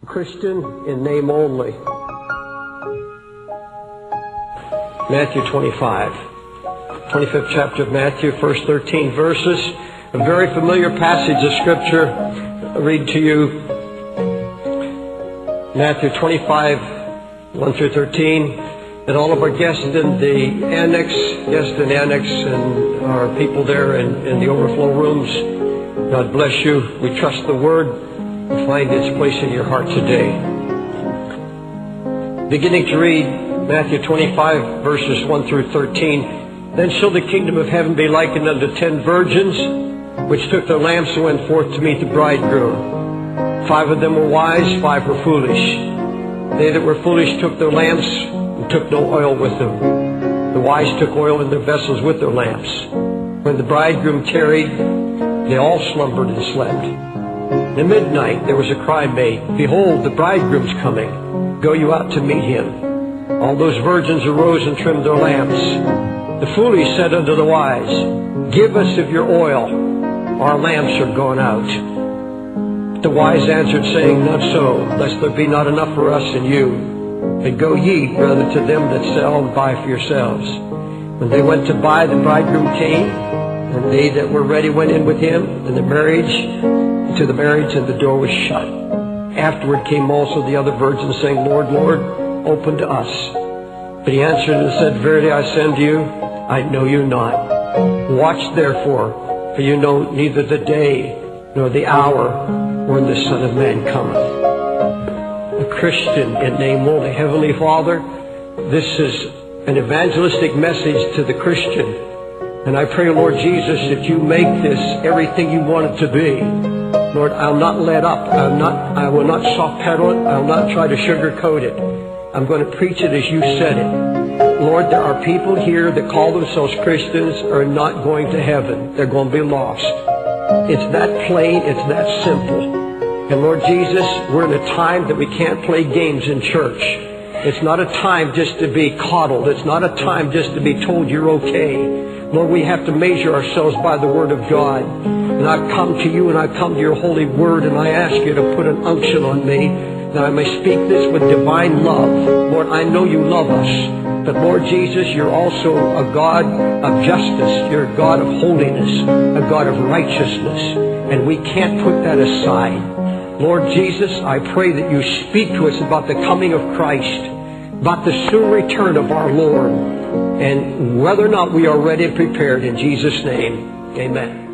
Christian in name only. Matthew 25. 25th chapter of Matthew, first 13 verses. A very familiar passage of Scripture. I'll read to you Matthew 25, 1 through 13. And all of our guests in the annex, and our people there in the overflow rooms, God bless you. We trust the Word and find its place in your heart today. Beginning to read Matthew 25, verses 1 through 13. Then shall the kingdom of heaven be likened unto 10 virgins, which took their lamps and went forth to meet the bridegroom. 5 of them were wise, 5 were foolish. They that were foolish took their lamps and took no oil with them. The wise took oil in their vessels with their lamps. When the bridegroom tarried, they all slumbered and slept. At midnight there was a cry made, Behold, the bridegroom's coming. Go you out to meet him. All those virgins arose and trimmed their lamps. The foolish said unto the wise, Give us of your oil, our lamps are gone out. But the wise answered, saying, Not so, lest there be not enough for us and you. But go ye rather to them that sell and buy for yourselves. When they went to buy, the bridegroom came, and they that were ready went in with him, and to the marriage, and the door was shut. Afterward came also the other virgins, saying, Lord, Lord, open to us. But he answered and said, Verily I say unto you, I know you not. Watch therefore, for you know neither the day nor the hour when the Son of Man cometh. A Christian in name only. Heavenly Father, this is an evangelistic message to the Christian. And I pray, Lord Jesus, that you make this everything you want it to be. Lord, I'll not let up. I will not soft pedal it. I'll not try to sugarcoat it. I'm going to preach it as you said it. Lord, there are people here that call themselves Christians are not going to heaven. They're going to be lost. It's that plain. It's that simple. And Lord Jesus, we're in a time that we can't play games in church. It's not a time just to be coddled. It's not a time just to be told you're okay. Lord, we have to measure ourselves by the Word of God. And I come to you and I come to your holy Word and I ask you to put an unction on me that I may speak this with divine love. Lord, I know you love us. But Lord Jesus, you're also a God of justice. You're a God of holiness, a God of righteousness. And we can't put that aside. Lord Jesus, I pray that you speak to us about the coming of Christ, about the soon return of our Lord, and whether or not we are ready and prepared in Jesus' name. Amen.